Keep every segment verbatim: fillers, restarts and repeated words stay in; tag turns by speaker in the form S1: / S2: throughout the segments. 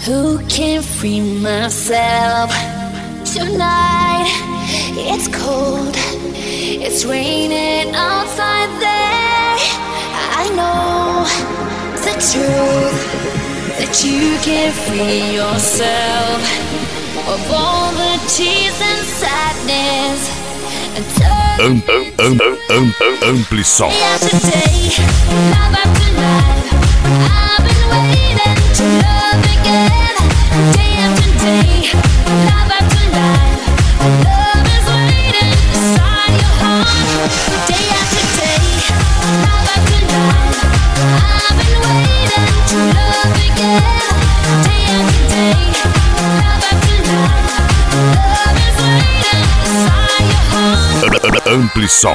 S1: Who can free myself tonight? It's cold, it's raining outside there. I know the truth, that you can free yourself of all the tears and sadness and turn
S2: um, um, um, um, um, Ampli Som.
S1: Day after day, love after life, I've been waiting to love again. Day after day, love after life, love is waiting inside your heart. Day after day, love after life, I've been waiting to love again. Day after day, love after life, love is waiting inside your heart.
S2: Ampli Som.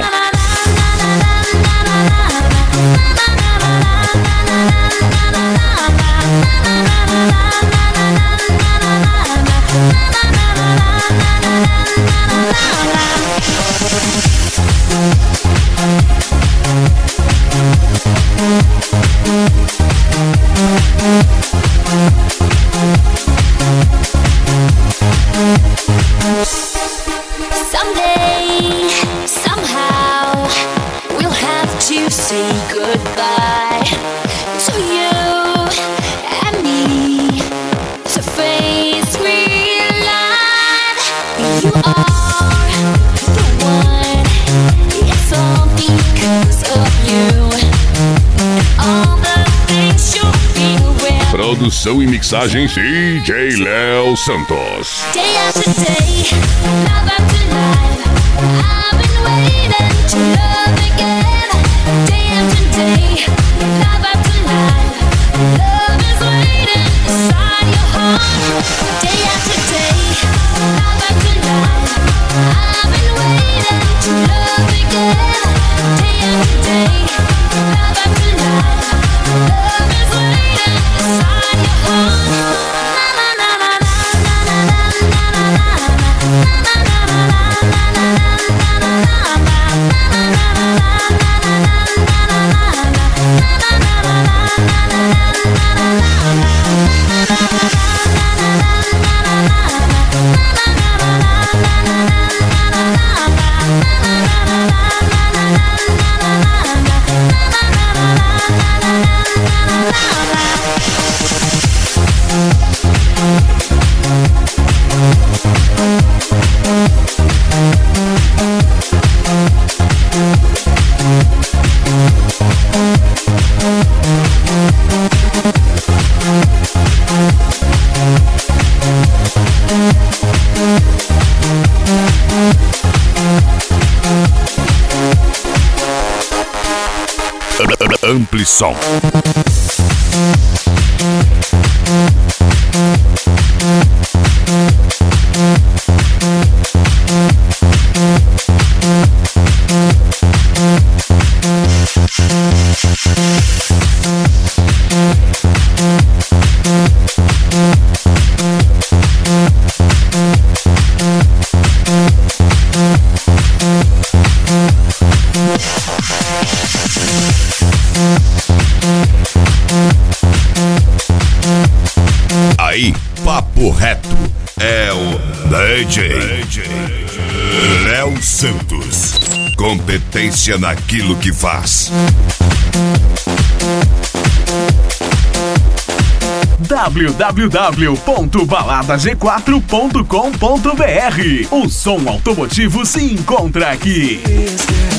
S1: Someday, somehow, we'll have to say goodbye to you and me, to face real life. You are the one, it's all because of you, and all the things you feel when
S2: Produção e mixagem D J Léo Santos.
S1: day after day, love after life, I've been waiting to love again. Day after day, love after life, love is waiting inside your heart. Day after day, love after life, I've been waiting to love again. Day after day, love after life, love is waiting inside your heart. Na na na na na na na na na
S2: Ampli Som. Aí, papo reto, é o D J Léo Santos. Competência naquilo que faz.
S3: w w w ponto balada g quatro ponto com ponto b r. O som automotivo se encontra aqui.